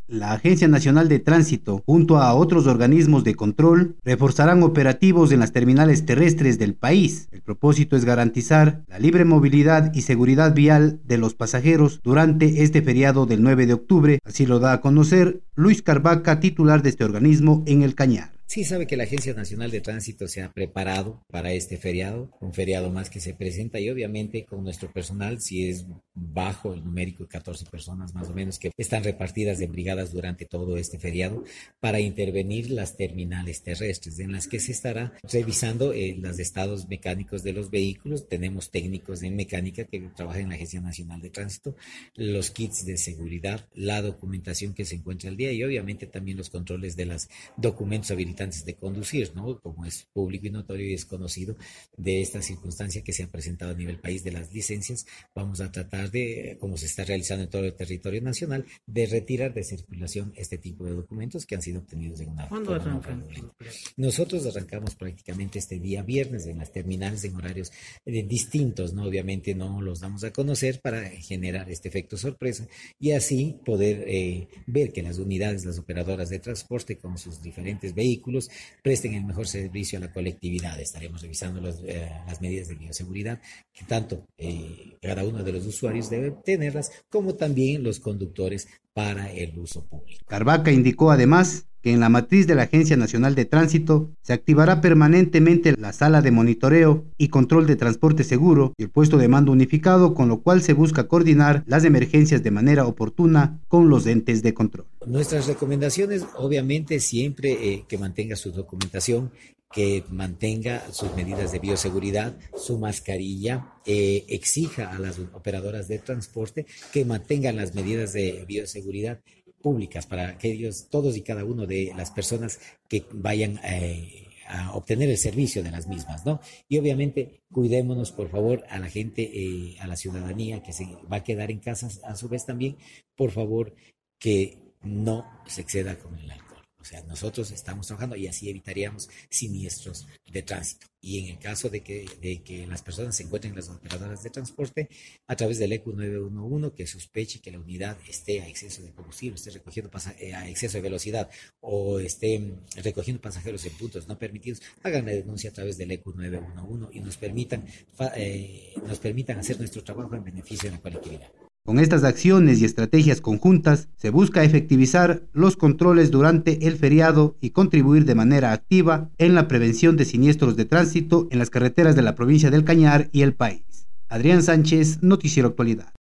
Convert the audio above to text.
La Agencia Nacional de Tránsito, junto a otros organismos de control, reforzarán operativos en las terminales terrestres del país. El propósito es garantizar la libre movilidad y seguridad vial de los pasajeros durante este feriado del 9 de octubre, así lo da a conocer Luis Carvaca, titular de este organismo en el Cañar. Sí sabe que la Agencia Nacional de Tránsito se ha preparado para este feriado, un feriado más que se presenta y obviamente con nuestro personal, si es bajo el numérico de 14 personas más o menos que están repartidas en brigadas durante todo este feriado para intervenir las terminales terrestres en las que se estará revisando los estados mecánicos de los vehículos. Tenemos técnicos en mecánica que trabajan en la Agencia Nacional de Tránsito, los kits de seguridad, la documentación que se encuentra al día y obviamente también los controles de los documentos habilitados de conducir, ¿no? Como es público y notorio y es conocido de esta circunstancia que se ha presentado a nivel país de las licencias, vamos a tratar de, como se está realizando en todo el territorio nacional, de retirar de circulación este tipo de documentos que han sido obtenidos en una ¿Cuándo arrancan? Nosotros arrancamos prácticamente este día viernes en las terminales en horarios distintos, ¿no? Obviamente no los damos a conocer para generar este efecto sorpresa y así poder ver que las unidades, las operadoras de transporte con sus diferentes vehículos presten el mejor servicio a la colectividad. Estaremos revisando las medidas de bioseguridad que tanto cada uno de los usuarios debe tenerlas, como también los conductores para el uso público. Carvaca indicó además que en la matriz de la Agencia Nacional de Tránsito se activará permanentemente la sala de monitoreo y control de transporte seguro y el puesto de mando unificado, con lo cual se busca coordinar las emergencias de manera oportuna con los entes de control. Nuestras recomendaciones, obviamente, siempre que mantenga su documentación, que mantenga sus medidas de bioseguridad, su mascarilla, exija a las operadoras de transporte que mantengan las medidas de bioseguridad públicas para que ellos, todos y cada uno de las personas que vayan a obtener el servicio de las mismas, ¿no? Y obviamente cuidémonos, por favor, a la gente, a la ciudadanía que se va a quedar en casa, a su vez también, por favor, que no se exceda con el alcohol. O sea, nosotros estamos trabajando y así evitaríamos siniestros de tránsito. Y en el caso de que las personas se encuentren en las operadoras de transporte, a través del ECU 911, que sospeche que la unidad esté a exceso de combustible, esté recogiendo a exceso de velocidad o esté recogiendo pasajeros en puntos no permitidos, hagan la denuncia a través del ECU 911 y nos permitan hacer nuestro trabajo en beneficio de la colectividad. Con estas acciones y estrategias conjuntas, se busca efectivizar los controles durante el feriado y contribuir de manera activa en la prevención de siniestros de tránsito en las carreteras de la provincia del Cañar y el país. Adrián Sánchez, Noticiero Actualidad.